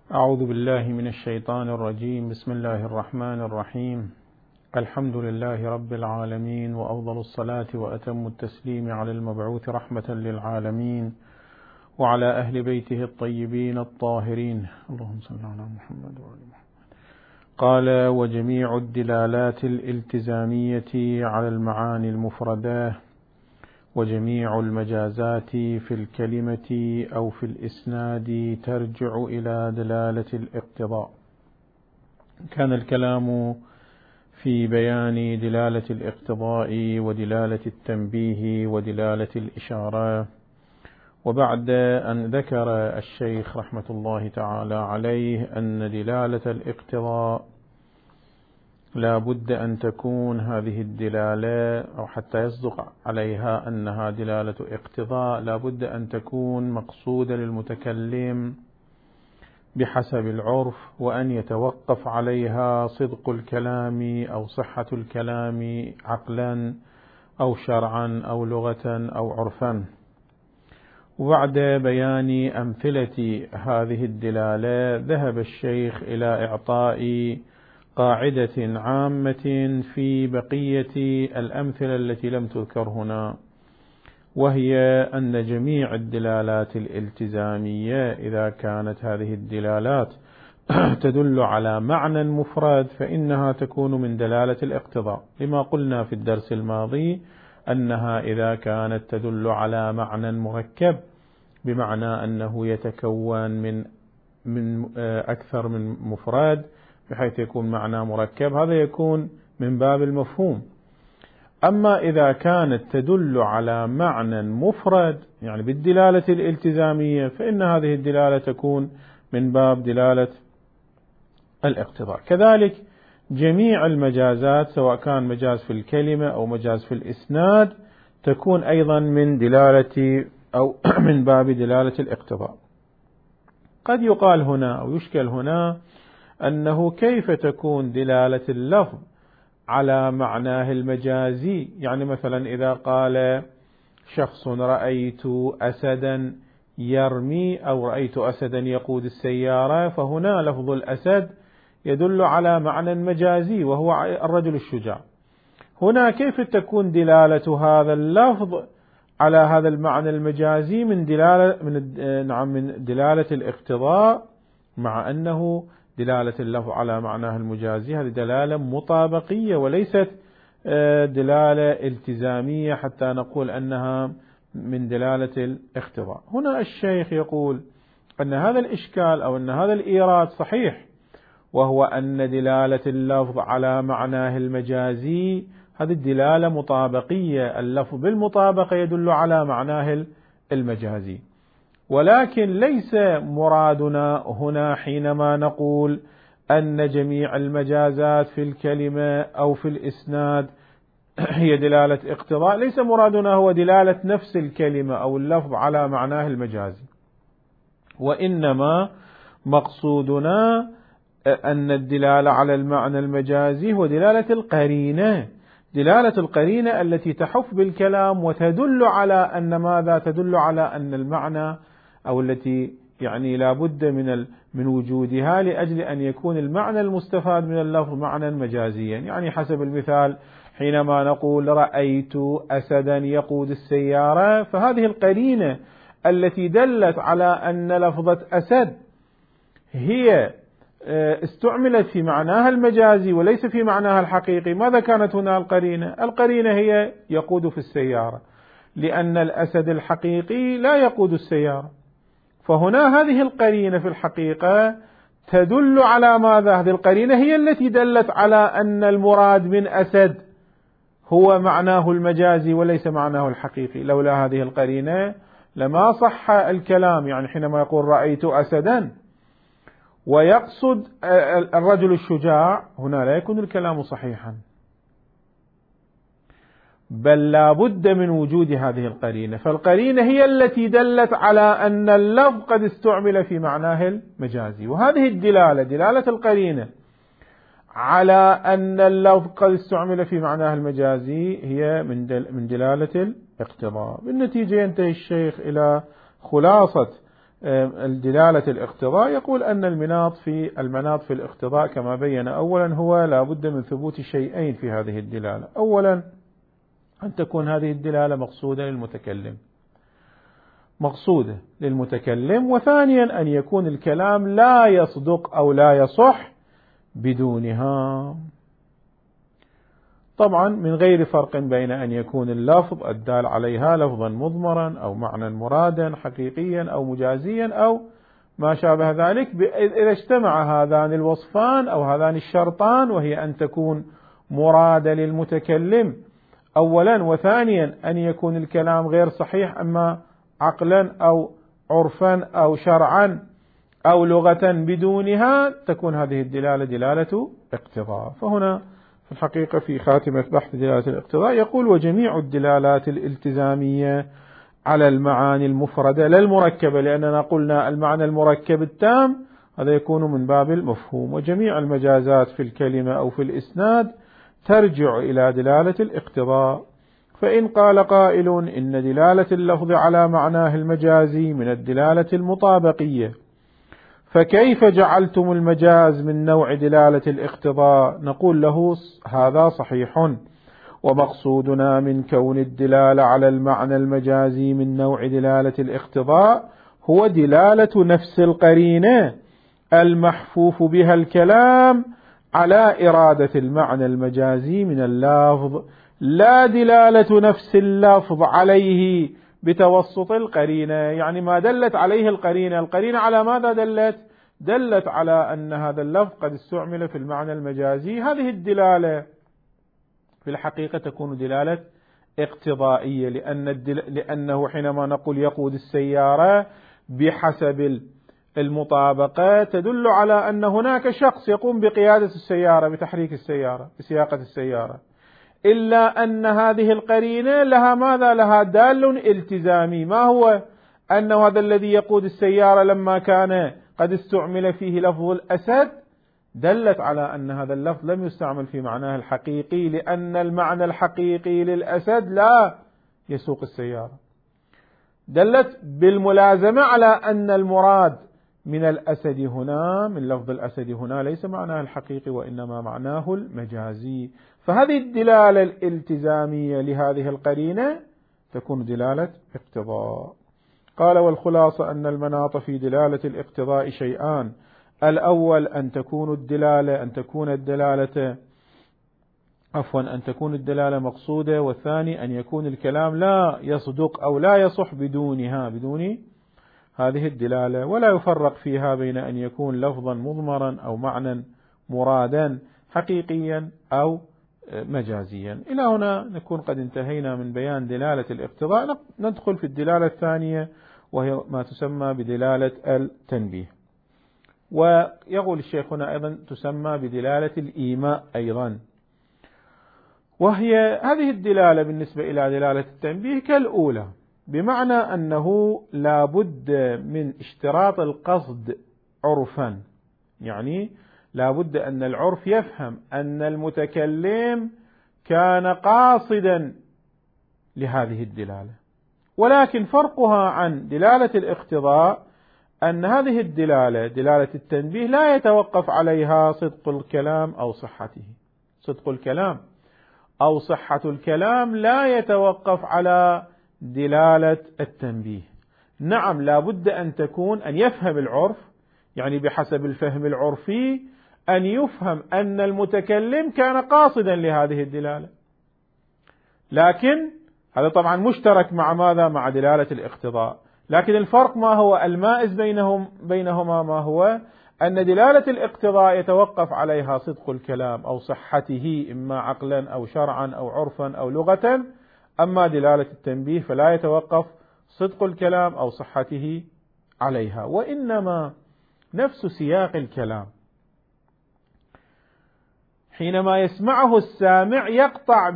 أعوذ بالله من الشيطان الرجيم. بسم الله الرحمن الرحيم. الحمد لله رب العالمين، وأفضل الصلاة وأتم التسليم على المبعوث رحمة للعالمين وعلى أهل بيته الطيبين الطاهرين، اللهم صل على محمد وعلى محمد. قال: وجميع الدلالات الالتزامية على المعاني المفردة وجميع المجازات في الكلمة أو في الإسناد ترجع إلى دلالة الاقتضاء. كان الكلام في بيان دلالة الاقتضاء ودلالة التنبيه ودلالة الإشارة، وبعد أن ذكر الشيخ رحمة الله تعالى عليه أن دلالة الاقتضاء لا بد أن تكون هذه الدلالة، أو حتى يصدق عليها أنها دلالة اقتضاء، لا بد أن تكون مقصودة للمتكلم بحسب العرف، وأن يتوقف عليها صدق الكلام أو صحة الكلام عقلا أو شرعا أو لغة أو عرفا. وبعد بيان أمثلة هذه الدلالة ذهب الشيخ إلى إعطاء قاعدة عامة في بقية الأمثلة التي لم تذكر هنا، وهي أن جميع الدلالات الالتزامية إذا كانت هذه الدلالات تدل على معنى مفرد فإنها تكون من دلالة الاقتضاء، لما قلنا في الدرس الماضي أنها إذا كانت تدل على معنى مركب، بمعنى أنه يتكون من أكثر من مفرد بحيث يكون معنى مركب، هذا يكون من باب المفهوم. أما إذا كانت تدل على معنى مفرد يعني بالدلالة الالتزامية، فإن هذه الدلالة تكون من باب دلالة الاقتضاء. كذلك جميع المجازات سواء كان مجاز في الكلمة أو مجاز في الإسناد تكون أيضا من دلالة أو من باب دلالة الاقتضاء. قد يقال هنا أو يشكل هنا أنه كيف تكون دلالة اللفظ على معناه المجازي؟ يعني مثلا إذا قال شخص رأيت أسدا يرمي أو رأيت أسدا يقود السيارة، فهنا لفظ الأسد يدل على معنى مجازي وهو الرجل الشجاع. هنا كيف تكون دلالة هذا اللفظ على هذا المعنى المجازي من دلالة الاقتضاء، مع أنه دلالة اللفظ على معناه المجازي هذه دلالة مطابقية وليست دلالة التزامية حتى نقول أنها من دلالة الاقتضاء. هنا الشيخ يقول أن هذا الإشكال أو أن هذا الإيراد صحيح، وهو أن دلالة اللفظ على معناه المجازي هذه الدلالة مطابقية، اللفظ بالمطابقة يدل على معناه المجازي، ولكن ليس مرادنا هنا حينما نقول أن جميع المجازات في الكلمة أو في الإسناد هي دلالة اقتضاء، ليس مرادنا هو دلالة نفس الكلمة أو اللفظ على معناه المجازي، وإنما مقصودنا أن الدلالة على المعنى المجازي هو دلالة القرينة، دلالة القرينة التي تحف بالكلام وتدل على أن ماذا؟ تدل على أن المعنى أو التي يعني لا بد من وجودها لأجل أن يكون المعنى المستفاد من اللفظ معنى مجازيا. يعني حسب المثال حينما نقول رأيت أسدا يقود السيارة، فهذه القرينة التي دلت على أن لفظة أسد هي استعملت في معناها المجازي وليس في معناها الحقيقي. ماذا كانت هنا القرينة؟ القرينة هي يقود في السيارة، لأن الأسد الحقيقي لا يقود السيارة، فهنا هذه القرينة في الحقيقة تدل على ماذا؟ هذه القرينة هي التي دلت على أن المراد من أسد هو معناه المجازي وليس معناه الحقيقي. لولا هذه القرينة لما صح الكلام. يعني حينما يقول رأيت أسدا ويقصد الرجل الشجاع، هنا لا يكون الكلام صحيحا، بل لا بد من وجود هذه القرينة، فالقرينة هي التي دلت على أن اللفظ قد استعمل في معناه المجازي. وهذه الدلالة، دلالة القرينة على أن اللفظ قد استعمل في معناه المجازي، هي من دلالة الاقتضاء. بالنتيجة ينتهي الشيخ إلى خلاصة الدلالة الاقتضاء، يقول أن المناط في الاقتضاء كما بين أولا هو لا بد من ثبوت شيئين في هذه الدلالة. أولا أن تكون هذه الدلالة مقصودة للمتكلم، وثانيا أن يكون الكلام لا يصدق أو لا يصح بدونها. طبعا من غير فرق بين أن يكون اللفظ الدال عليها لفظا مضمرا أو معنى مرادا حقيقيا أو مجازيا أو ما شابه ذلك، إذا اجتمع هذان الوصفان أو هذان الشرطان، وهي أن تكون مرادة للمتكلم أولا، وثانيا أن يكون الكلام غير صحيح أما عقلا أو عرفا أو شرعا أو لغة، بدونها تكون هذه الدلالة دلالة اقتضاء. فهنا في الحقيقة في خاتمة بحث دلالة الاقتضاء يقول: وجميع الدلالات الالتزامية على المعاني المفردة لا المركبة، لأننا قلنا المعنى المركب التام هذا يكون من باب المفهوم، وجميع المجازات في الكلمة أو في الإسناد ترجع إلى دلالة الاقتضاء. فإن قال قائل إن دلالة اللفظ على معناه المجازي من الدلالة المطابقية، فكيف جعلتم المجاز من نوع دلالة الاقتضاء؟ نقول له: هذا صحيح، ومقصودنا من كون الدلالة على المعنى المجازي من نوع دلالة الاقتضاء هو دلالة نفس القرينة المحفوف بها الكلام على إرادة المعنى المجازي من اللفظ، لا دلالة نفس اللفظ عليه بتوسط القرينة. يعني ما دلت عليه القرينة على ماذا دلت على أن هذا اللفظ قد استعمل في المعنى المجازي. هذه الدلالة في الحقيقة تكون دلالة اقتضائية، لأنه حينما نقول يقود السيارة بحسب المطابقة تدل على أن هناك شخص يقوم بقيادة السيارة، بتحريك السيارة، بسياقة السيارة، إلا أن هذه القرينة لها دال التزامي. ما هو؟ أن هذا الذي يقود السيارة لما كان قد استعمل فيه لفظ الأسد دلت على أن هذا اللفظ لم يستعمل في معناه الحقيقي، لأن المعنى الحقيقي للأسد لا يسوق السيارة. دلت بالملازمة على أن المراد من الأسد هنا، من لفظ الأسد هنا، ليس معناه الحقيقي وإنما معناه المجازي. فهذه الدلالة الالتزامية لهذه القرينة تكون دلالة اقتضاء. قال: والخلاصة أن المناط في دلالة الاقتضاء شيئان: الأول أن تكون الدلالة مقصودة، والثاني أن يكون الكلام لا يصدق أو لا يصح بدون هذه الدلالة، ولا يفرق فيها بين أن يكون لفظا مضمرا أو معنى مرادا حقيقيا أو مجازيا. إلى هنا نكون قد انتهينا من بيان دلالة الاقتضاء. ندخل في الدلالة الثانية، وهي ما تسمى بدلالة التنبيه، ويقول الشيخ هنا أيضا تسمى بدلالة الإيماء أيضا. وهي هذه الدلالة بالنسبة إلى دلالة التنبيه كالأولى، بمعنى أنه لا بد من اشتراط القصد عرفا، يعني لا بد أن العرف يفهم أن المتكلم كان قاصدا لهذه الدلالة. ولكن فرقها عن دلالة الاقتضاء أن هذه الدلالة دلالة التنبيه لا يتوقف عليها صدق الكلام أو صحته. صدق الكلام أو صحة الكلام لا يتوقف على دلالة التنبيه. نعم، لا بد أن يفهم العرف، يعني بحسب الفهم العرفي أن يفهم أن المتكلم كان قاصدا لهذه الدلالة، لكن هذا طبعا مشترك مع ماذا؟ مع دلالة الاقتضاء. لكن الفرق ما هو؟ المائز بينهما ما هو؟ أن دلالة الاقتضاء يتوقف عليها صدق الكلام أو صحته، إما عقلا أو شرعا أو عرفا أو لغة، أما دلالة التنبيه فلا يتوقف صدق الكلام أو صحته عليها، وإنما نفس سياق الكلام حينما يسمعه السامع يقطع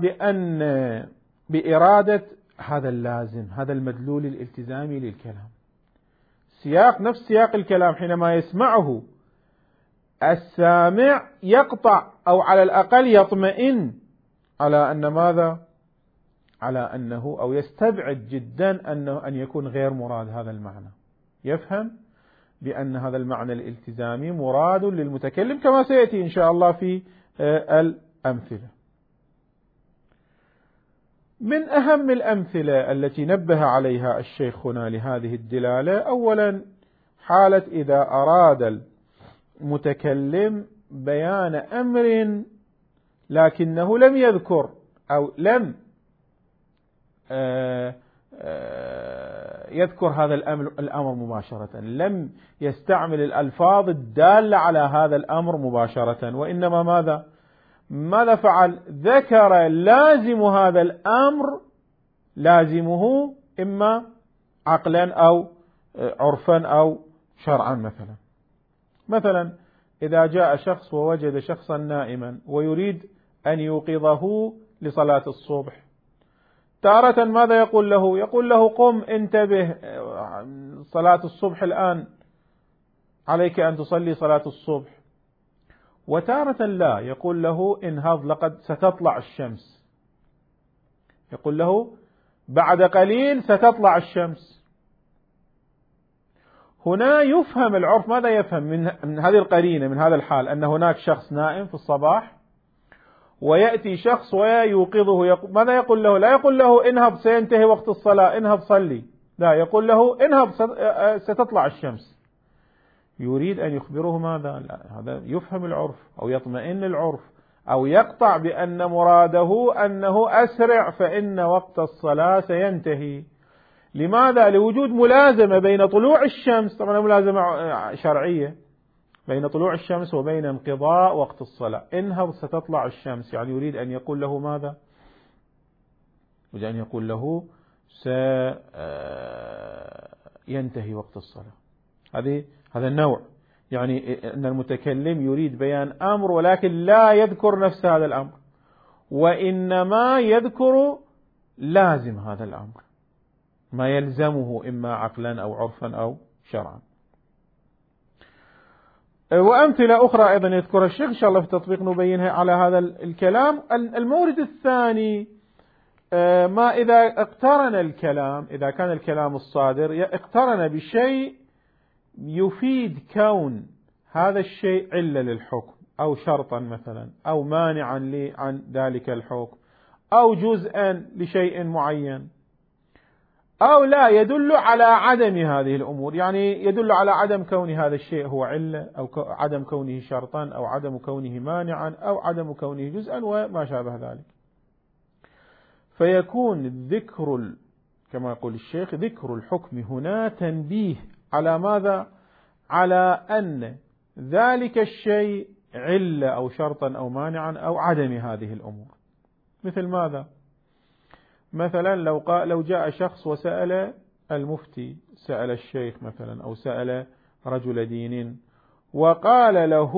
بإرادة هذا اللازم، هذا المدلول الالتزامي للكلام. نفس سياق الكلام حينما يسمعه السامع يقطع أو على الأقل يطمئن على أن ماذا؟ على أنه أو يستبعد جدا أن يكون غير مراد هذا المعنى. يفهم بأن هذا المعنى الالتزامي مراد للمتكلم كما سيأتي إن شاء الله في الأمثلة. من أهم الأمثلة التي نبه عليها الشيخ هنا لهذه الدلالة، أولا حالة إذا أراد المتكلم بيان أمر لكنه لم يذكر أو لم يذكر هذا الأمر مباشرة، لم يستعمل الألفاظ الدالة على هذا الأمر مباشرة، وإنما ماذا فعل؟ ذكر لازم هذا الأمر، لازمه إما عقلا أو عرفا أو شرعا. مثلا إذا جاء شخص ووجد شخصا نائما ويريد أن يوقظه لصلاة الصبح، تارة ماذا يقول له؟ يقول له قم انتبه، صلاة الصبح الآن، عليك أن تصلي صلاة الصبح. وتارة لا، يقول له انهض لقد ستطلع الشمس، يقول له بعد قليل ستطلع الشمس. هنا يفهم العرف، ماذا يفهم من هذه القرينة، من هذا الحال، أن هناك شخص نائم في الصباح ويأتي شخص ويوقظه، ماذا يقول له؟ لا يقول له انهض سينتهي وقت الصلاة، انهض صلي، لا، يقول له انهض ستطلع الشمس. يريد أن يخبره ماذا؟ لا، هذا يفهم العرف أو يطمئن العرف أو يقطع بأن مراده أنه أسرع فإن وقت الصلاة سينتهي. لماذا؟ لوجود ملازمة بين طلوع الشمس، طبعا ملازمة شرعية، بين طلوع الشمس وبين انقضاء وقت الصلاة. انهض ستطلع الشمس، يعني يريد أن يقول له ماذا؟ يريد أن يقول له سينتهي وقت الصلاة. هذا النوع، يعني أن المتكلم يريد بيان أمر ولكن لا يذكر نفس هذا الأمر، وإنما يذكر لازم هذا الأمر، ما يلزمه إما عقلا أو عرفا أو شرعا. وأمثلة أخرى أيضا يذكرها الشيخ إن شاء الله في التطبيق نبينها على هذا الكلام. المورد الثاني، ما إذا اقترن الكلام، إذا كان الكلام الصادر اقترن بشيء يفيد كون هذا الشيء علة للحكم أو شرطا مثلا أو مانعا عن ذلك الحكم أو جزءا لشيء معين، أو لا يدل على عدم هذه الأمور، يعني يدل على عدم كون هذا الشيء هو علة أو عدم كونه شرطا أو عدم كونه مانعا أو عدم كونه جزءا وما شابه ذلك. فيكون الذكر كما يقول الشيخ ذكر الحكم هنا تنبيه على ماذا؟ على أن ذلك الشيء علة أو شرطا أو مانعا أو عدم هذه الأمور. مثل ماذا؟ مثلا لو جاء شخص وسأل المفتي، سأل الشيخ مثلا أو سأل رجل دين وقال له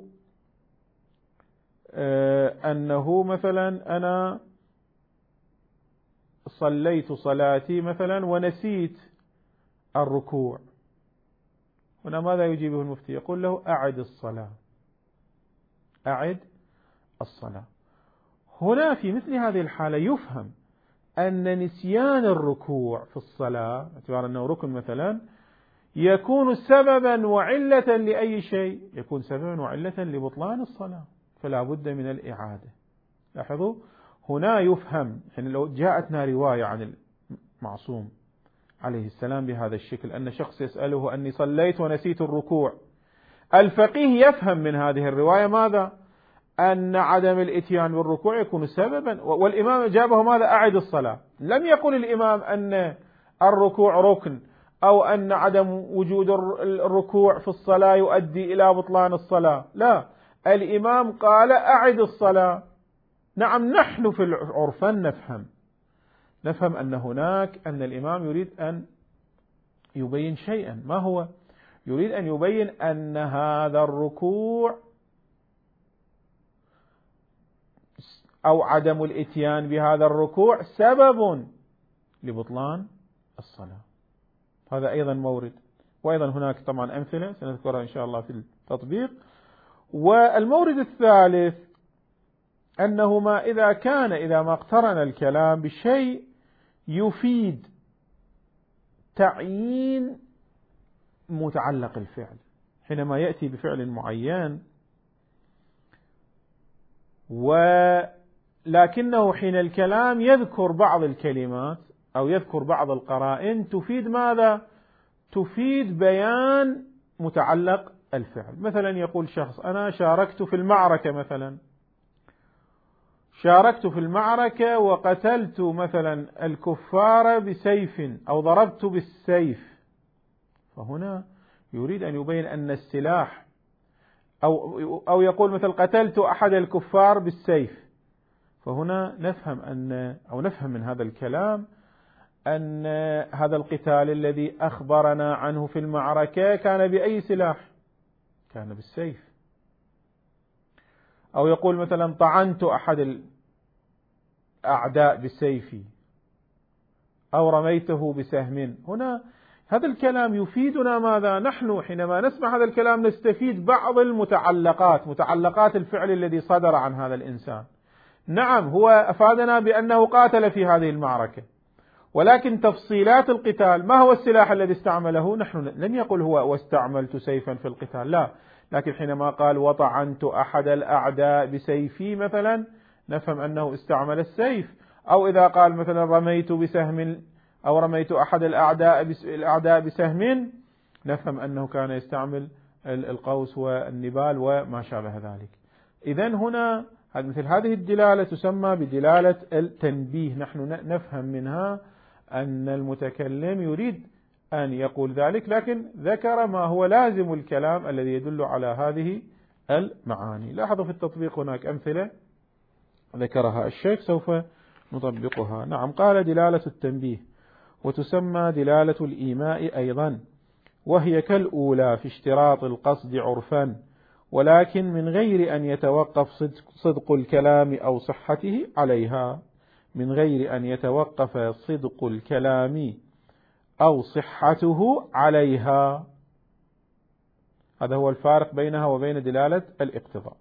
أنه مثلا أنا صليت صلاتي مثلا ونسيت الركوع، هنا ماذا يجيبه المفتي؟ يقول له أعد الصلاة، أعد الصلاة. هنا في مثل هذه الحالة يفهم أن نسيان الركوع في الصلاة باعتبار أنه ركن مثلا يكون سببا وعلة لأي شيء، يكون سببا وعلة لبطلان الصلاة، فلا بد من الإعادة. لاحظوا هنا يفهم، يعني لو جاءتنا رواية عن المعصوم عليه السلام بهذا الشكل، أن شخص يسأله أني صليت ونسيت الركوع، الفقيه يفهم من هذه الرواية ماذا؟ أن عدم الإتيان بالركوع يكون سببا، والإمام جابه ماذا؟ أعد الصلاة. لم يقل الإمام أن الركوع ركن أو أن عدم وجود الركوع في الصلاة يؤدي إلى بطلان الصلاة، لا، الإمام قال أعد الصلاة. نعم، نحن في العرفا نفهم أن هناك أن الإمام يريد أن يبين شيئا، ما هو؟ يريد أن يبين أن هذا الركوع أو عدم الإتيان بهذا الركوع سبب لبطلان الصلاة. هذا أيضا مورد، وأيضا هناك طبعا أمثلة سنذكرها إن شاء الله في التطبيق. والمورد الثالث أنه إذا ما اقترن الكلام بشيء يفيد تعيين متعلق الفعل. حينما يأتي بفعل معين ولكنه حين الكلام يذكر بعض الكلمات أو يذكر بعض القرائن تفيد ماذا؟ تفيد بيان متعلق الفعل. مثلا يقول شخص أنا شاركت في المعركة، مثلا شاركت في المعركة وقتلت مثلا الكفار بسيف أو ضربت بالسيف، فهنا يريد أن يبين أن السلاح أو يقول مثل قتلت أحد الكفار بالسيف، فهنا نفهم من هذا الكلام أن هذا القتال الذي أخبرنا عنه في المعركة كان بأي سلاح؟ كان بالسيف. أو يقول مثلا طعنت أحد الأعداء بسيفي أو رميته بسهم. هنا هذا الكلام يفيدنا ماذا؟ نحن حينما نسمع هذا الكلام نستفيد بعض متعلقات الفعل الذي صدر عن هذا الإنسان. نعم هو أفادنا بأنه قاتل في هذه المعركة، ولكن تفصيلات القتال، ما هو السلاح الذي استعمله؟ نحن لم يقل هو واستعملت سيفا في القتال، لا، لكن حينما قال وطعنت أحد الأعداء بسيفي مثلا نفهم أنه استعمل السيف. أو إذا قال مثلا رميت بسهم أو رميت أحد الأعداء بسهم نفهم أنه كان يستعمل القوس والنبال وما شابه ذلك. إذن هنا مثل هذه الدلالة تسمى بدلالة التنبيه، نحن نفهم منها أن المتكلم يريد أن يقول ذلك، لكن ذكر ما هو لازم الكلام الذي يدل على هذه المعاني. لاحظوا في التطبيق هناك أمثلة ذكرها الشيخ سوف نطبقها. نعم، قال دلالة التنبيه وتسمى دلالة الإيماء أيضا، وهي كالأولى في اشتراط القصد عرفا، ولكن من غير أن يتوقف صدق الكلام أو صحته عليها، من غير أن يتوقف صدق الكلام أو صحته عليها. هذا هو الفارق بينها وبين دلالة الاقتضاء.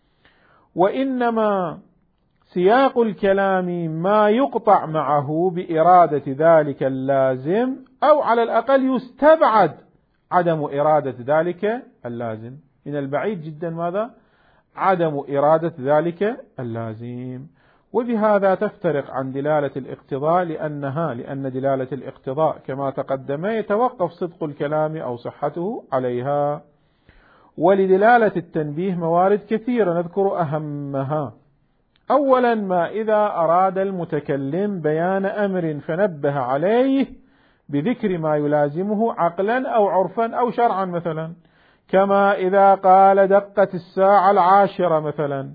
وإنما سياق الكلام ما يقطع معه بإرادة ذلك اللازم، أو على الأقل يستبعد عدم إرادة ذلك اللازم. من البعيد جدا ماذا؟ عدم إرادة ذلك اللازم. وبهذا تفترق عن دلالة الاقتضاء، لأن دلالة الاقتضاء كما تقدم يتوقف صدق الكلام أو صحته عليها. ولدلالة التنبيه موارد كثيرة نذكر أهمها. أولا، ما إذا أراد المتكلم بيان أمر فنبه عليه بذكر ما يلازمه عقلا أو عرفا أو شرعا، مثلا كما إذا قال دقت الساعة 10 مثلا،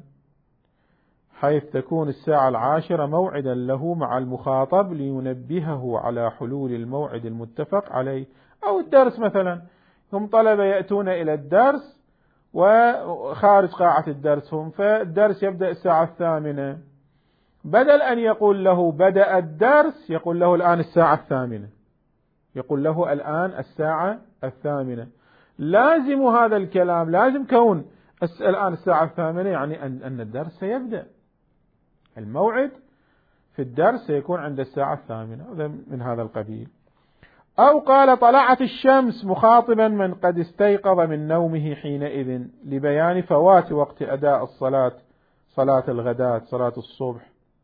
حيث تكون الساعة 10 موعدا له مع المخاطب لينبهه على حلول الموعد المتفق عليه. أو الدرس مثلا، هم طلبة يأتون إلى الدرس وخارج قاعة الدرس هم، فالدرس يبدأ الساعة 8، بدل أن يقول له بدأ الدرس يقول له الآن الساعة 8، يقول له الآن الساعة 8. لازم هذا الكلام، لازم كون الآن الساعة 8 يعني أن الدرس سيبدأ، الموعد في الدرس سيكون عند الساعة 8، هذا من هذا القبيل. أو قال طلعت الشمس مخاطبا من قد استيقظ من نومه حينئذ لبيان فوات وقت أداء الصلاة، صلاة الغداة، صلاة الصبح.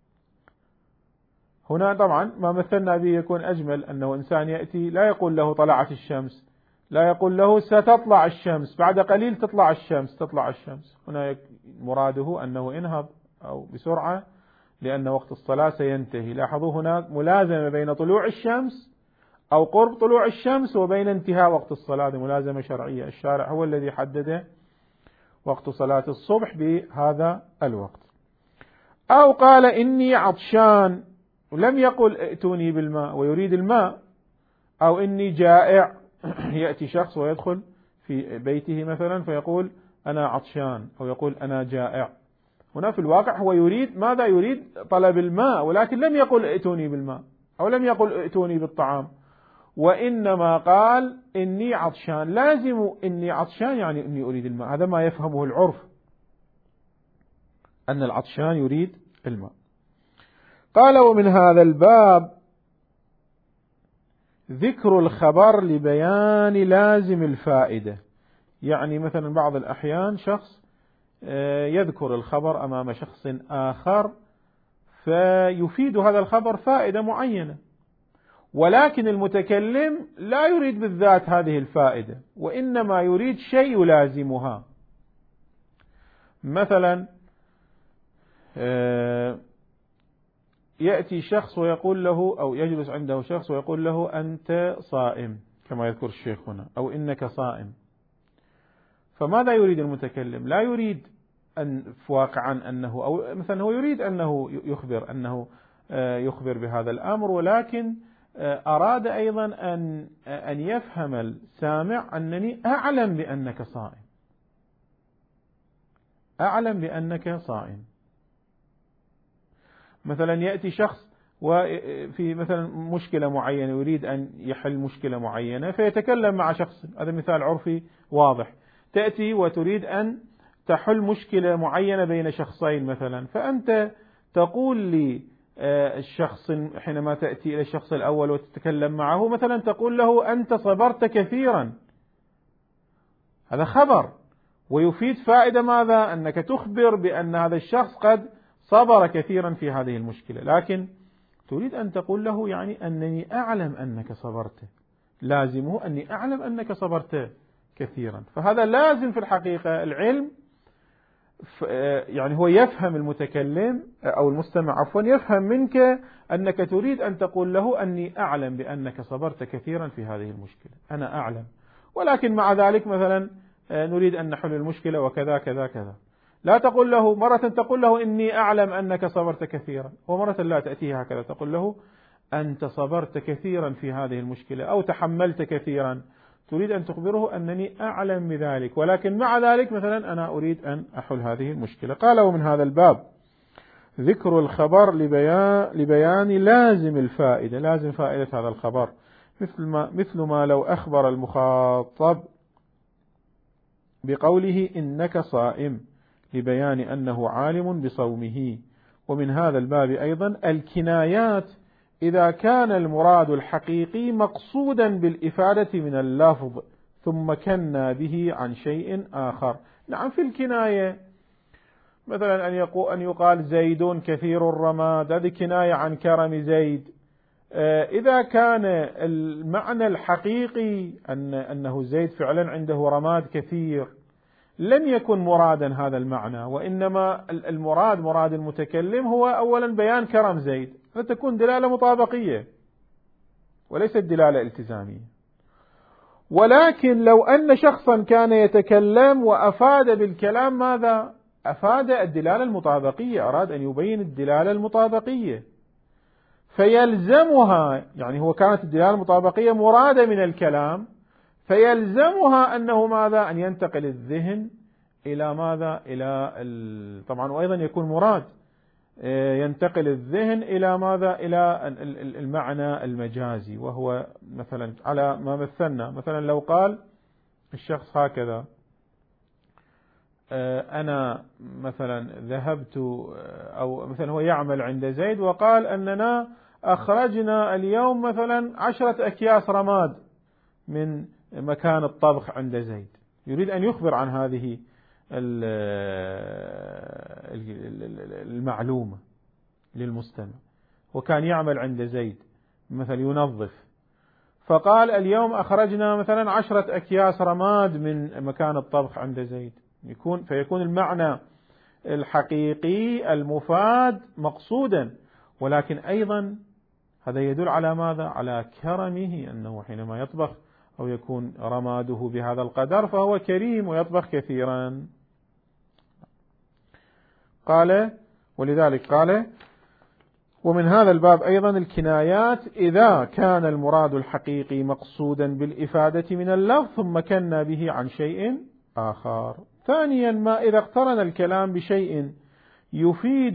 هنا طبعا ما مثلنا به يكون أجمل، أنه إنسان يأتي لا يقول له طلعت الشمس، لا يقول له ستطلع الشمس، بعد قليل تطلع الشمس. هنا مراده أنه انهض أو بسرعة لأن وقت الصلاة سينتهي. لاحظوا هنا ملازمة بين طلوع الشمس أو قرب طلوع الشمس وبين انتهاء وقت الصلاة، ملازمة شرعية، الشارع هو الذي حدد وقت صلاة الصبح بهذا الوقت. أو قال إني عطشان ولم يقل ائتوني بالماء ويريد الماء. أو إني جائع، يأتي شخص ويدخل في بيته مثلا فيقول أنا عطشان أو يقول أنا جائع. هنا في الواقع هو يريد ماذا؟ يريد طلب الماء، ولكن لم يقل ائتوني بالماء أو لم يقل ائتوني بالطعام، وإنما قال إني عطشان. لازم إني عطشان يعني إني أريد الماء، هذا ما يفهمه العرف، أن العطشان يريد الماء. قال ومن هذا الباب ذكر الخبر لبيان لازم الفائدة. يعني مثلا بعض الأحيان شخص يذكر الخبر أمام شخص آخر فيفيد هذا الخبر فائدة معينة، ولكن المتكلم لا يريد بالذات هذه الفائدة، وإنما يريد شيء يلازمها. مثلا يأتي شخص ويقول له، أو يجلس عنده شخص ويقول له أنت صائم كما يذكر الشيخ هنا، أو إنك صائم. فماذا يريد المتكلم؟ لا يريد أن واقعا أنه، أو مثلا هو يريد أنه يخبر بهذا الأمر، ولكن أراد أيضا أن يفهم السامع أنني أعلم بأنك صائم، أعلم بأنك صائم. مثلا يأتي شخص وفي مثلا مشكلة معينة يريد أن يحل مشكلة معينة فيتكلم مع شخص، هذا مثال عرفي واضح. تأتي وتريد أن تحل مشكلة معينة بين شخصين مثلا، فأنت تقول لي الشخص حينما تأتي إلى الشخص الأول وتتكلم معه مثلا تقول له أنت صبرت كثيرا، هذا خبر ويفيد فائدة ماذا؟ أنك تخبر بأن هذا الشخص قد صبر كثيرا في هذه المشكلة، لكن تريد أن تقول له يعني أنني أعلم أنك صبرت، لازمه أني أعلم أنك صبرت كثيرا. فهذا لازم في الحقيقة العلم، يعني هو يفهم المتكلم أو المستمع عفوا، يفهم منك أنك تريد أن تقول له أني أعلم بأنك صبرت كثيرا في هذه المشكلة، أنا أعلم، ولكن مع ذلك مثلا نريد أن نحل المشكلة وكذا كذا كذا. لا تقول له مرة تقول له إني أعلم أنك صبرت كثيرا، ومرة لا تأتيه هكذا تقول له أنت صبرت كثيرا في هذه المشكلة أو تحملت كثيرا، تريد أن تخبره أنني أعلم بذلك، ولكن مع ذلك مثلا أنا أريد أن أحل هذه المشكلة. قال ومن هذا الباب ذكر الخبر لبيان لازم الفائدة، لازم فائدة هذا الخبر، مثل ما لو أخبر المخاطب بقوله إنك صائم لبيان أنه عالم بصومه. ومن هذا الباب أيضا الكنايات إذا كان المراد الحقيقي مقصودا بالإفادة من اللفظ ثم كنا به عن شيء آخر. نعم، في الكناية مثلا أن يقال زيد كثير الرماد، هذه كناية عن كرم زيد. إذا كان المعنى الحقيقي أنه زيد فعلا عنده رماد كثير، لم يكن مرادا هذا المعنى، وإنما مراد المتكلم هو أولا بيان كرم زيد، فتكون دلالة مطابقية وليست دلالة التزامية. ولكن لو أن شخصا كان يتكلم وأفاد بالكلام ماذا؟ أفاد الدلالة المطابقية، أراد أن يبين الدلالة المطابقية فيلزمها، يعني هو كانت الدلالة المطابقية مرادة من الكلام، فيلزمها أنه ماذا؟ أن ينتقل الذهن إلى ماذا؟ طبعا وأيضا يكون مراد ينتقل الذهن إلى ماذا؟ إلى المعنى المجازي، وهو مثلا على ما مثلنا، مثلا لو قال الشخص هكذا أنا مثلا ذهبت، أو مثلا هو يعمل عند زيد وقال أننا أخرجنا اليوم مثلا 10 أكياس رماد من مكان الطبخ عند زيد، يريد أن يخبر عن هذه المعلومة للمستمع، وكان يعمل عند زيد مثلا ينظف، فقال اليوم أخرجنا مثلا 10 أكياس رماد من مكان الطبخ عند زيد، فيكون المعنى الحقيقي المفاد مقصودا، ولكن أيضا هذا يدل على ماذا؟ على كرمه، أنه حينما يطبخ أو يكون رماده بهذا القدر فهو كريم ويطبخ كثيرا. قال ولذلك قال ومن هذا الباب أيضا الكنايات إذا كان المراد الحقيقي مقصودا بالإفادة من اللفظ ثم كنا به عن شيء آخر. ثانيا ما إذا اقترن الكلام بشيء يفيد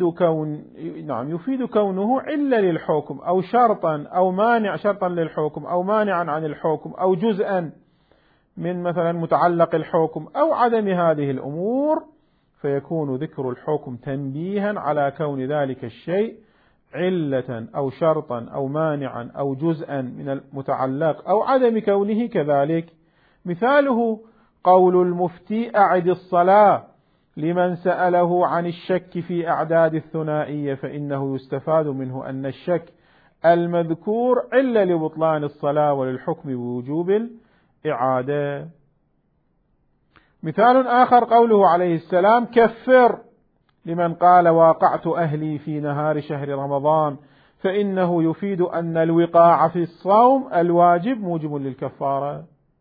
كونه علة للحكم أو شرطا أو مانع، شرطا للحكم أو مانعا عن الحكم أو جزءا من مثلا متعلق الحكم أو عدم هذه الأمور، فيكون ذكر الحكم تنبيها على كون ذلك الشيء علة أو شرطا أو مانعا أو جزءا من المتعلق أو عدم كونه كذلك. مثاله قول المفتي أعد الصلاة لمن سأله عن الشك في أعداد الثنائية، فإنه يستفاد منه أن الشك المذكور علة لبطلان الصلاة وللحكم بوجوب الإعادة. مثال آخر قوله عليه السلام كفر لمن قال واقعت أهلي في نهار شهر رمضان، فإنه يفيد أن الوقاع في الصوم الواجب موجب للكفارة.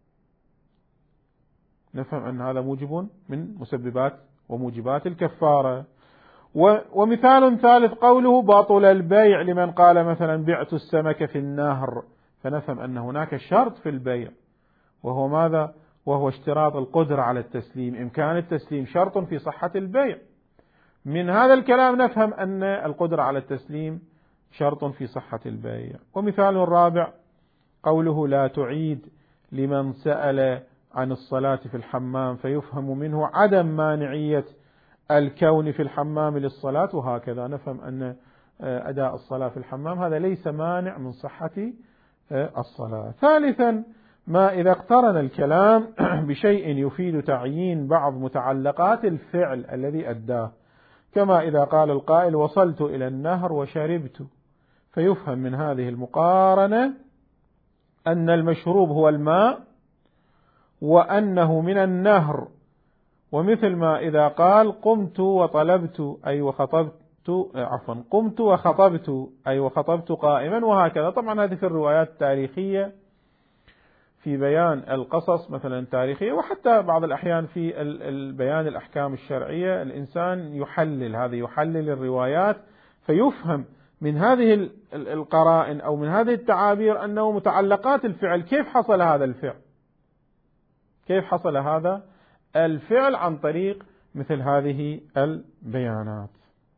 نفهم أن هذا موجب من مسببات وموجبات الكفارة. ومثال ثالث قوله باطل البيع لمن قال مثلا بعت السمك في النهر، فنفهم أن هناك شرط في البيع، وهو ماذا؟ وهو اشتراط القدرة على التسليم، إمكان التسليم شرط في صحة البيع. من هذا الكلام نفهم أن القدرة على التسليم شرط في صحة البيع. ومثال رابع قوله لا تعيد لمن سأل عن الصلاة في الحمام، فيفهم منه عدم مانعية الكون في الحمام للصلاة، وهكذا نفهم أن أداء الصلاة في الحمام هذا ليس مانع من صحة الصلاة. ثالثا ما إذا اقترن الكلام بشيء يفيد تعيين بعض متعلقات الفعل الذي أداه، كما إذا قال القائل وصلت إلى النهر وشربت، فيفهم من هذه المقارنة أن المشروب هو الماء وأنه من النهر. ومثل ما إذا قال قمت وطلبت أي وخطبت، قمت وخطبت أي وخطبت قائما، وهكذا. طبعا هذه في الروايات التاريخية في بيان القصص مثلا التاريخية، وحتى بعض الأحيان في البيان الأحكام الشرعية الإنسان يحلل، هذا يحلل الروايات فيفهم من هذه القرائن أو من هذه التعابير أنه متعلقات الفعل، كيف حصل هذا الفعل، كيف حصل هذا الفعل عن طريق مثل هذه البيانات.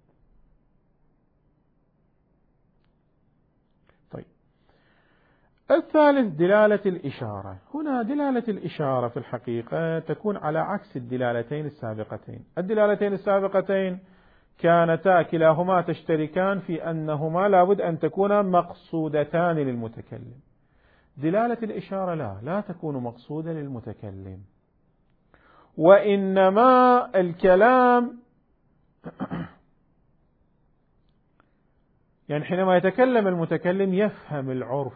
طيب، الثالث دلالة الإشارة. هنا دلالة الإشارة في الحقيقة تكون على عكس الدلالتين السابقتين. الدلالتين السابقتين كانتا كلاهما تشتركان في أنهما لابد أن تكونا مقصودتان للمتكلم. دلالة الإشارة لا تكون مقصودة للمتكلم، وإنما الكلام يعني حينما يتكلم المتكلم يفهم العرف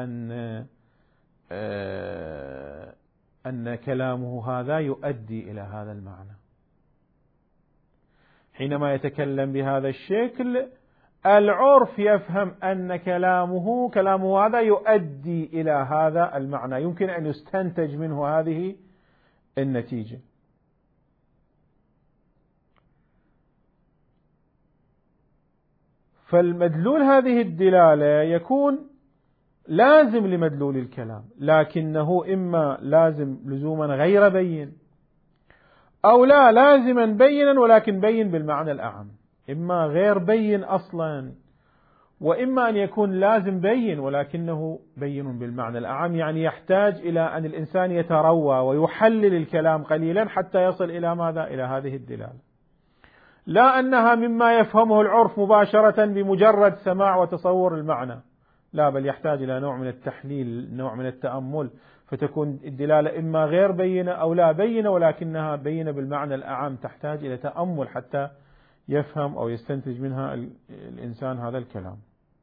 أن كلامه هذا يؤدي إلى هذا المعنى. حينما يتكلم بهذا الشكل العرف يفهم أن كلامه هذا يؤدي إلى هذا المعنى، يمكن أن يستنتج منه هذه النتيجة. فالمدلول هذه الدلالة يكون لازم لمدلول الكلام، لكنه إما لازم لزوما غير بين، أو لا لازما بينا ولكن بين بالمعنى الأعم، إما غير بين أصلا، وإما أن يكون لازم بين ولكنه بين بالمعنى الأعم، يعني يحتاج إلى أن الإنسان يتروى ويحلل الكلام قليلا حتى يصل إلى ماذا؟ إلى هذه الدلالة. لا أنها مما يفهمه العرف مباشرة بمجرد سماع وتصور المعنى، لا، بل يحتاج إلى نوع من التحليل، نوع من التأمل، فتكون الدلالة إما غير بينة أو لا بينة ولكنها بينة بالمعنى الأعم، تحتاج إلى تأمل حتى يفهم أو يستنتج منها الإنسان هذا الكلام.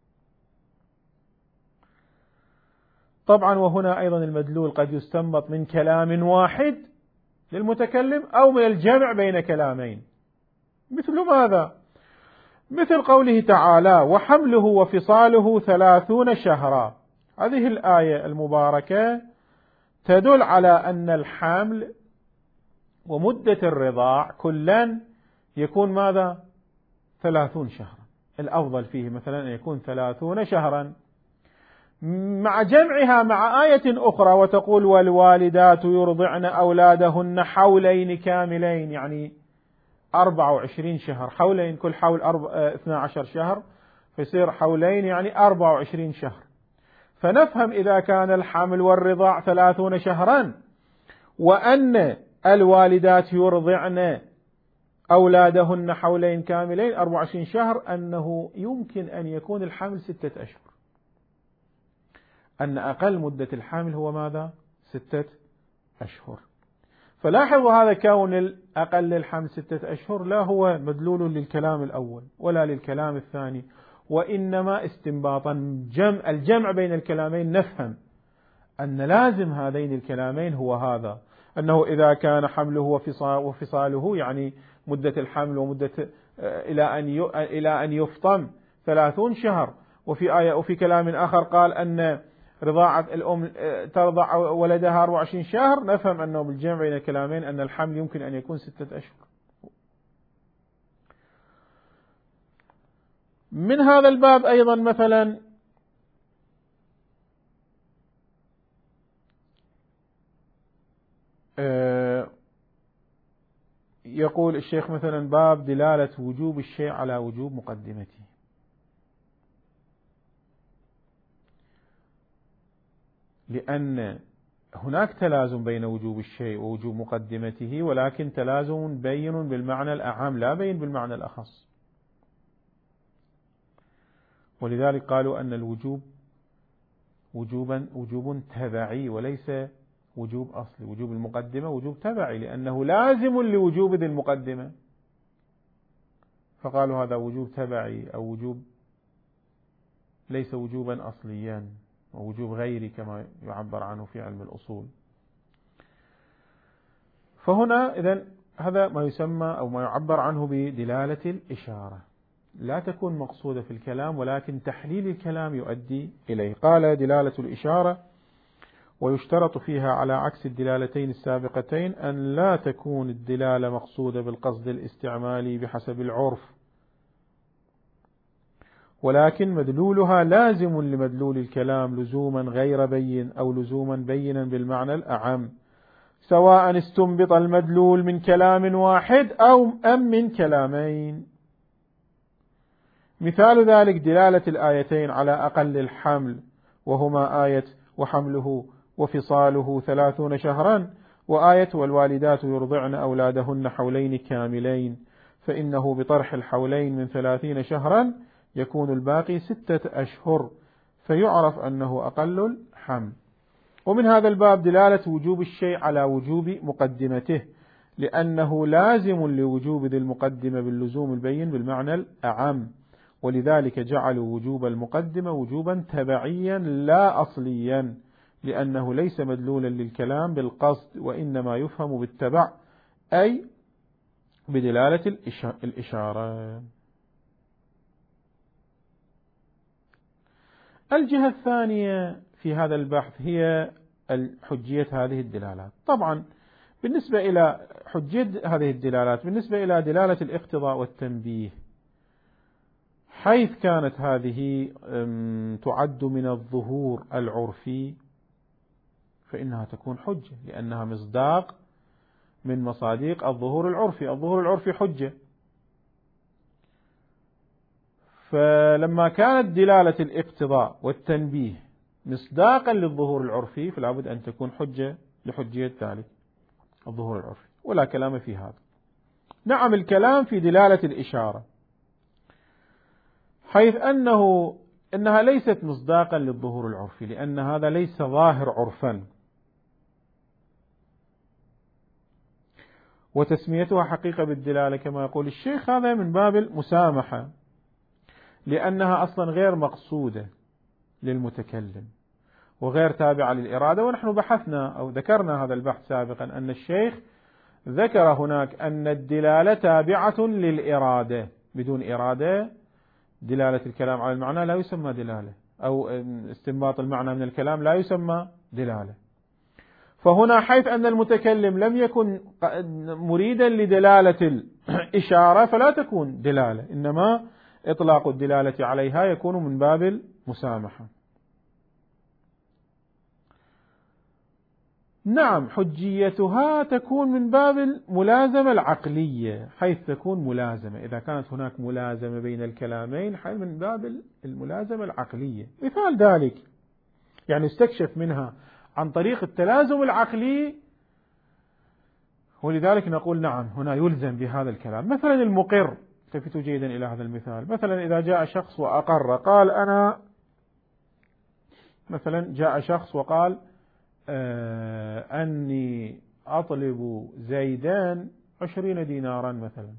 طبعا وهنا أيضا المدلول قد يستنبط من كلام واحد للمتكلم أو من الجمع بين كلامين. مثل ماذا؟ مثل قوله تعالى وحمله وفصاله 30 شهرا. هذه الآية المباركة تدل على أن الحمل ومدة الرضاع كلا يكون ماذا؟ 30 شهرا. الأفضل فيه مثلا أن يكون 30 شهرا، مع جمعها مع آية أخرى وتقول والوالدات يرضعن أولادهن حولين كاملين، يعني 24 شهر، حولين كل حول 12 شهر، فيصير حولين يعني 24 شهر. فنفهم إذا كان الحمل والرضاع 30 شهرا وأن الوالدات يرضعن أولادهن حولين كاملين 24 شهر، أنه يمكن أن يكون الحمل 6 أشهر، أن أقل مدة الحمل هو ماذا؟ 6 أشهر. فلاحظوا هذا كون الأقل الحمل 6 أشهر لا هو مدلول للكلام الأول ولا للكلام الثاني، وإنما استنباطا الجمع بين الكلامين نفهم أن لازم هذين الكلامين هو هذا، أنه إذا كان حمله وفصاله يعني مدة الحمل ومدة إلى أن يفطم 30 شهر، وفي كلام آخر قال أن رضاعة الأم ترضع ولدها 24 شهر، نفهم أنه بالجمع بين الكلامين أن الحمل يمكن أن يكون 6 أشهر. من هذا الباب أيضا مثلا يقول الشيخ مثلا باب دلالة وجوب الشيء على وجوب مقدمته، لأن هناك تلازم بين وجوب الشيء ووجوب مقدمته، ولكن تلازم بين بالمعنى الأعم لا بين بالمعنى الأخص، ولذلك قالوا أن الوجوب وجوب تبعي وليس وجوب أصلي. وجوب المقدمة وجوب تبعي لأنه لازم لوجوب ذي المقدمة، فقالوا هذا وجوب تبعي أو وجوب ليس وجوبا أصليا، ووجوب غيري كما يعبر عنه في علم الأصول. فهنا إذن هذا ما يسمى أو ما يعبر عنه بدلالة الإشارة، لا تكون مقصودة في الكلام ولكن تحليل الكلام يؤدي إليه. قال دلالة الإشارة ويشترط فيها على عكس الدلالتين السابقتين أن لا تكون الدلالة مقصودة بالقصد الاستعمالي بحسب العرف، ولكن مدلولها لازم لمدلول الكلام لزوما غير بين أو لزوما بينا بالمعنى الأعم، سواء استنبط المدلول من كلام واحد أم من كلامين. مثال ذلك دلالة الآيتين على أقل الحمل، وهما آية وحمله وفصاله 30 شهرا، وآية والوالدات يرضعن أولادهن حولين كاملين، فإنه بطرح الحولين من 30 شهرا يكون الباقي 6 أشهر، فيعرف أنه أقل الحمل. ومن هذا الباب دلالة وجوب الشيء على وجوب مقدمته، لأنه لازم لوجوب ذي المقدمة باللزوم البين بالمعنى الأعم، ولذلك جعلوا وجوب المقدمة وجوبا تبعيا لا أصليا، لأنه ليس مدلولا للكلام بالقصد، وإنما يفهم بالتبع أي بدلالة الإشارة. الجهة الثانية في هذا البحث هي حجية هذه الدلالات. طبعا بالنسبة إلى حجية هذه الدلالات، بالنسبة إلى دلالة الاقتضاء والتنبيه، حيث كانت هذه تعد من الظهور العرفي فإنها تكون حجة، لأنها مصداق من مصادق الظهور العرفي. الظهور العرفي حجة، فلما كانت دلالة الاقتضاء والتنبيه مصداقا للظهور العرفي فلا بد أن تكون حجة لحجية ذلك الظهور العرفي، ولا كلام في هذا. نعم الكلام في دلالة الإشارة، حيث أنها ليست مصداقا للظهور العرفي، لأن هذا ليس ظاهر عرفا، وتسميتها حقيقة بالدلالة كما يقول الشيخ هذا من باب المسامحة، لأنها أصلا غير مقصودة للمتكلم وغير تابعة للإرادة. ونحن بحثنا أو ذكرنا هذا البحث سابقا أن الشيخ ذكر هناك أن الدلالة تابعة للإرادة، بدون إرادة دلالة الكلام على المعنى لا يسمى دلالة، أو استنباط المعنى من الكلام لا يسمى دلالة. فهنا حيث أن المتكلم لم يكن مريدا لدلالة الإشارة فلا تكون دلالة، إنما إطلاق الدلالة عليها يكون من باب المسامحة. نعم حجيتها تكون من باب الملازمة العقلية، حيث تكون ملازمة إذا كانت هناك ملازمة بين الكلامين، حيث من باب الملازمة العقلية. مثال ذلك يعني استكشف منها عن طريق التلازم العقلي ولذلك نقول نعم هنا يلزم بهذا الكلام. مثلا المقر، التفتوا جيدا إلى هذا المثال. مثلا إذا جاء شخص وأقر، قال أنا مثلا جاء شخص وقال أني أطلب زيدان 20 دينارا مثلا،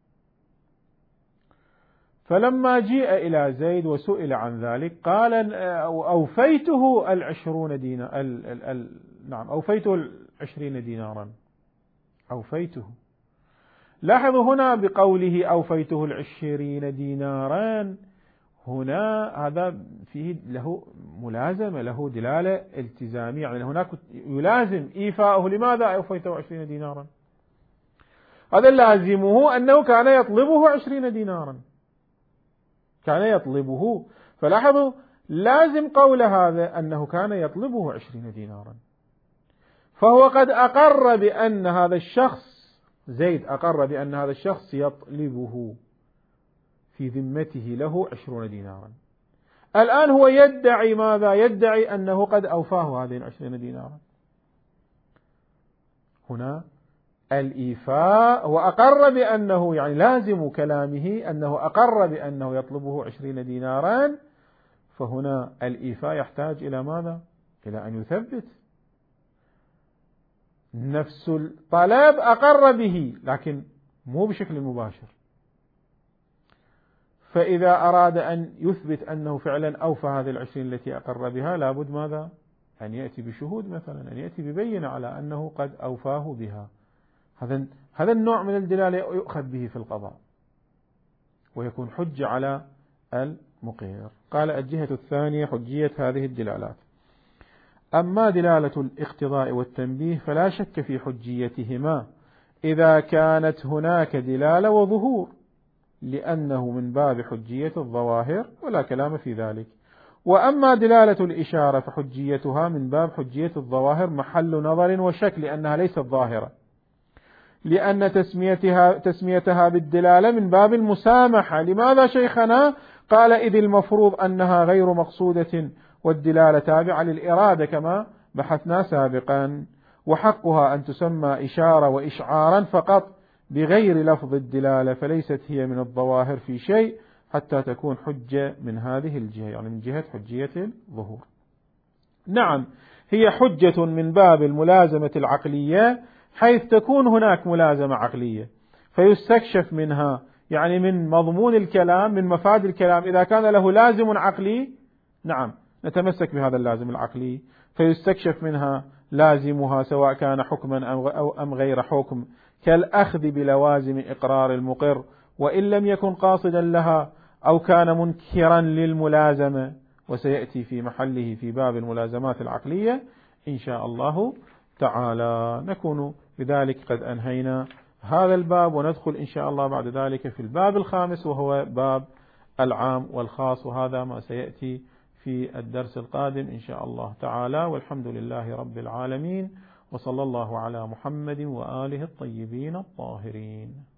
فلما جيء إلى زيد وسئل عن ذلك قال أوفيته 20 دينار، نعم أوفيته 20 دينارا، أوفيته. لاحظوا هنا بقوله أوفيته 20 دينارا، هنا هذا فيه له ملازمة، له دلالة التزامية، يعني هناك يلازم إيفاؤه. لماذا أوفيته 20 دينارا؟ هذا لازمه أنه كان يطلبه 20 دينارا، كان يطلبه. فلاحظوا لازم قول هذا أنه كان يطلبه 20 دينارا، فهو قد أقر بأن هذا الشخص زيد أقر بأن هذا الشخص يطلبه في ذمته له 20 دينارا. الآن هو يدعي ماذا؟ يدعي أنه قد أوفاه هذه 20 دينارا. هنا الإيفاء، هو أقر بأنه، يعني لازم كلامه أنه أقر بأنه يطلبه 20 دينارا، فهنا الإيفاء يحتاج إلى ماذا؟ إلى أن يثبت نفس الطلب أقر به، لكن مو بشكل مباشر. فإذا أراد أن يثبت أنه فعلا أوفى هذه 20 التي أقر بها، لابد ماذا؟ أن يأتي بشهود مثلا، أن يأتي ببينة على أنه قد أوفاه بها. هذا النوع من الدلالة يؤخذ به في القضاء ويكون حجة على المقر. قال الجهة الثانية حجية هذه الدلالات. أما دلالة الاقتضاء والتنبيه فلا شك في حجيتهما إذا كانت هناك دلالة وظهور، لأنه من باب حجية الظواهر ولا كلام في ذلك. وأما دلالة الإشارة فحجيتها من باب حجية الظواهر محل نظر وشك، لأنها ليست ظاهرة، لأن تسميتها بالدلالة من باب المسامحة. لماذا شيخنا؟ قال إذ المفروض أنها غير مقصودة والدلالة تابعة للإرادة كما بحثنا سابقا، وحقها أن تسمى إشارة وإشعارا فقط بغير لفظ الدلالة، فليست هي من الظواهر في شيء حتى تكون حجة من هذه الجهة، يعني من جهة حجية الظهور. نعم هي حجة من باب الملازمة العقلية، حيث تكون هناك ملازمة عقلية فيستكشف منها، يعني من مضمون الكلام، من مفاد الكلام، إذا كان له لازم عقلي نعم نتمسك بهذا اللازم العقلي، فيستكشف منها لازمها سواء كان حكما أم غير حكم، كالأخذ بلوازم إقرار المقر وإن لم يكن قاصدا لها، أو كان منكرا للملازمة، وسيأتي في محله في باب الملازمات العقلية إن شاء الله تعالى. نكون بذلك قد أنهينا هذا الباب، وندخل إن شاء الله بعد ذلك في الباب الخامس وهو باب العام والخاص، وهذا ما سيأتي في الدرس القادم إن شاء الله تعالى. والحمد لله رب العالمين، وصلى الله على محمد وآله الطيبين الطاهرين.